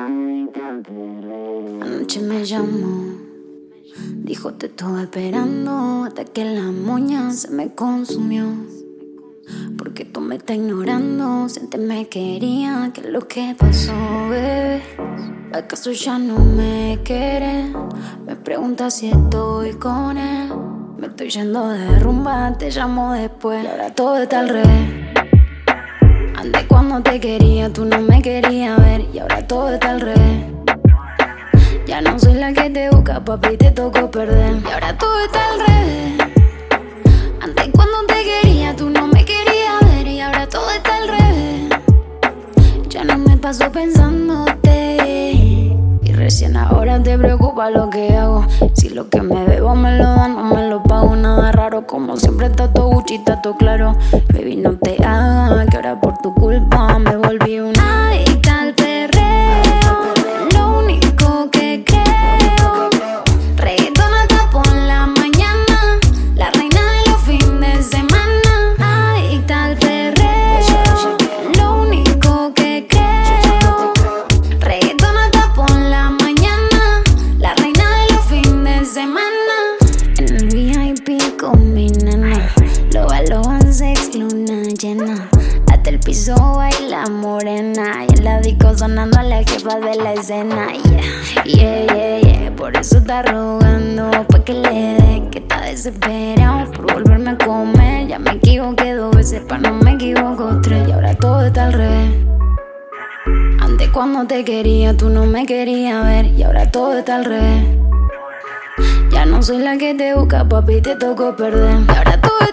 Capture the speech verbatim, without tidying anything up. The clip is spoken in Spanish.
Anoche me llamó, dijo te estuve esperando hasta que la moña se me consumió. Porque tú me estás ignorando, si antes me quería, ¿qué es lo que pasó, bebé? ¿Acaso ya no me quieres? Me pregunta si estoy con él. Me estoy yendo de rumba, te llamo después. Y ahora todo está al revés. Antes cuando te quería, tú no me querías ver. Y ahora todo está al revés. Ya no soy la que te busca, papi, te tocó perder. Y ahora todo está al revés. Antes cuando te quería, tú no me querías ver. Y ahora todo está al revés. Ya no me paso pensándote. Y recién ahora te preocupa lo que hago. Si lo que me bebo me lo dan, no me lo pago. Nada raro, como siempre está todo Gucci, está todo claro. Baby, no te hagas, que ahora por tu culpa me volví una adicta al perreo. Lo único que creo, reggaetón hasta por la mañana, la reina de los fines de semana. Adicta al perreo, lo único que creo, reggaetón hasta por la mañana, la reina de los fines de semana. En el V I P con mi nena, lo valoran sex, luna llena. Hasta el piso baila morena. Y en la disco sonando a la jefa de la escena. Yeah, yeah, yeah, yeah. Por eso está rogando pa' que le dé, que está desesperado por volverme a comer. Ya me equivoqué dos veces, pa' no me equivoco tres. Y ahora todo está al revés. Antes cuando te quería, tú no me querías ver. Y ahora todo está al revés. Ya no soy la que te busca, papi, te tocó perder. Y ahora todo